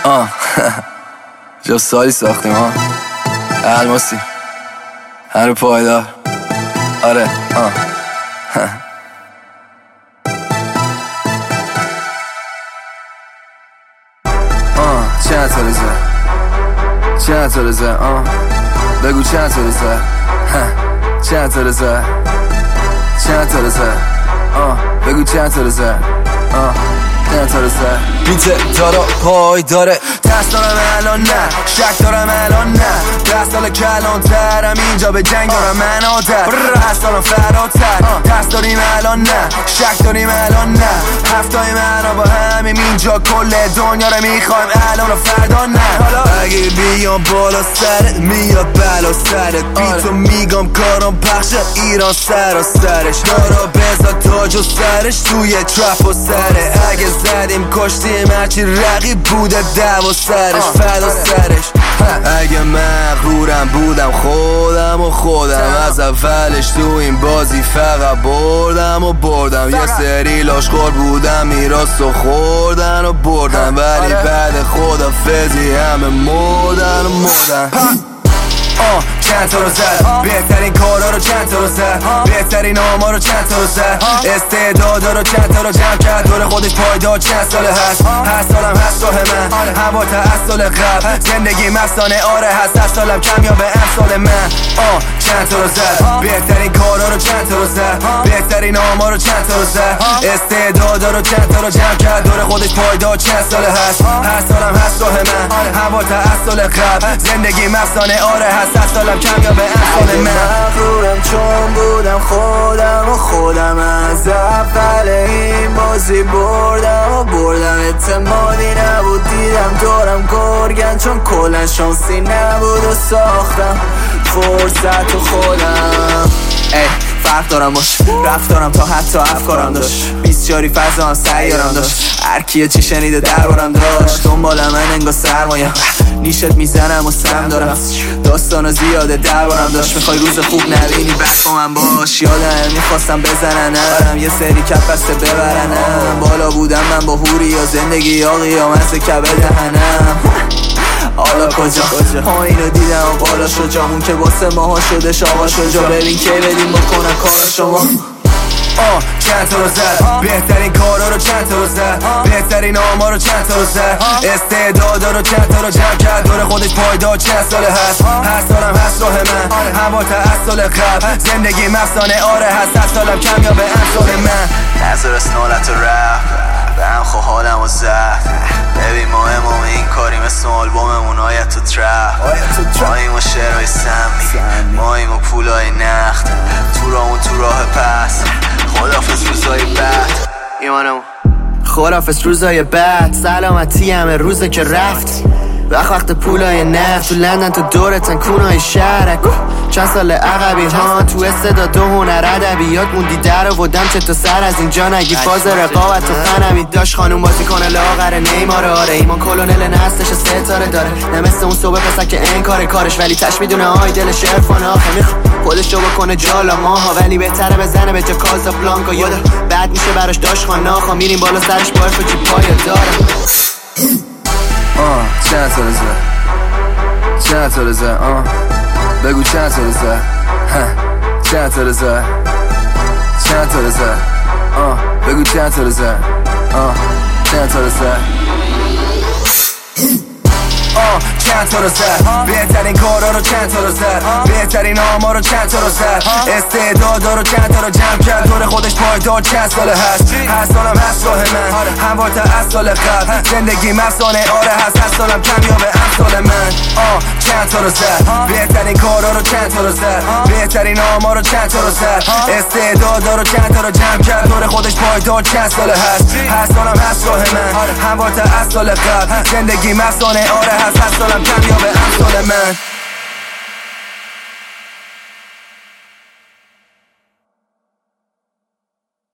جا سالی ساختیم ها الماسی هر پایدار آره چند تا ریزه چند تا ریزه بگو چند تا ریزه چند تا ریزه چند تا ریزه بگو چند تا ریزه بیت دارا پای داره دست دارم الان نه شک دارم الان نه 10 سال کلان ترم اینجا به جنگ دارم من عادت هست دارم فراتر دست داریم الان نه شک داریم الان نه هفتای من با همیم اینجا کل دنیا رو میخوایم الان و فردا نه اگه بیام بالا سرت میاد بلا سرت بیتو میگم کارم پخش ایران سر و سرش دارا بزا تاج و سرش توی ترپ و سره اگه زدیم کشتیم هرچی رقیب بوده دو سرش فدا سرش اگه مغرورم بودم خودم از اولش تو این بازی فقط بردم یه سری لاشخور بودم میراث و خوردن و بردم ولی بعد خدافظی همه مردن چند تا رو زد بهترین کارا رو چند تا رو زد بهترین آما رو چند تا رو زد استعدادا رو چند تا رو جمع کرد دور خودش پایدار چند ساله هست 8 سالم هست راه من هوا تا از سال قبل زندگی مفسانه آره هست 8 سالم کمیابه امسال من چند تا رو زد بهترین کارا رو چند تا رو زد بهترین آما رو چند تا رو زد استعدادا رو چند تا رو جمع کرد دور خودش پایدار چند ساله هست 8 سالم هست راه من هوا تا از سال قبل زندگی مفسانه آره هست 8 سالم کمیابه امسال من مغرورم چون بودم خودم از اول این بازی بردم اعتمادی نبود دیدم دورم گرگن چون کلن شانسی نبود و ساختم فرصت و خودم فرق دارم باش رفتارم تا حتی افکارم داشت 24 فضا هم سیارم داشت هرکیه چی شنیده دربارم داشت دنبال من انگا سرمایه نیشت میزنم و سم دارم داستان زیاده دربارم داشت میخوای روز خوب نبینی بس با من باش یادم میخواستم بزننم یه سری کف بسته ببرنم بالا بودم من با هوری یا زندگی یا قیامت کبه دهنم حالا کجا پایینو دیدم و بالا شد جامون که واسه ماها شده شاقا شجا ببین که بدیم بکنن کار شما چند تا رو زد بهترین کارا رو چند تا رو زد بهترین آما رو چند تا رو زد استعدادا رو چند تا رو جمع کرد دور خودش پایدار چند ساله هست 8 سالم هست راه من هوا تا از سال قبل زندگی مفسانه آره هست 8 سالم کمیابه امسال من نظر اسنالت و رفت به هم خو حالم و زد ببین ما امام این کاری مثل آلبوممون آیت تو ترپ ماییم و شعرهای سمی ماییم و پولای نخت تو راه پس خدافز روزای بعد ایمانمون خدافز روزای بعد سلامتی همه روزه که رفت وقت پولای نفت تو لندن تو دورتن کونای شهرک چند سال عقبی ها تو استعداد و هنر ادبیات موندی در آوردم چه تو سر از اینجا نگی فاز رقابت تو فنمی داشت خانوم بازی کنه لاغر نیمار آره ایمان کلونل نستش ستاره داره نه مثل اون صبح پسر که انکار کارش ولی تش میدونه آی دلش عرفانه آخه میخواد خودش رو بکنه جالا ماها ولی بهتره بزنه به جا کازا بلانکا یادا بعد میشه براش داشت خاناخا میریم بالا سرش با عرف و جیب پای دارم چند تا ریزه چند تا ریزه بگو چند تا ریزه چند تا ریزه چند تا ریزه بگو چند تا ریزه چند تا ریزه چند تا رو زد بهترین کارا رو چند تا رو زد بهترین آما رو چند تا رو زد استعدادا رو چند تا رو جمع کرد دور خودش پایدار چند ساله هست 8 سالم هست راه من هوا تا از سال قبل زندگی مفسانه آره هست 8 سالم کمیابه امسال من چند تا رو زد بهترین کارا رو چند تا رو زد بهترین آما رو چند تا رو زد استعدادا رو چند تا رو جمع کرد دور خودش پایدار چند ساله هست 8 سالم هست راه من هوا تا از سال قبل زندگی مفسانه آره هست 8 سالم کمیابه امسال من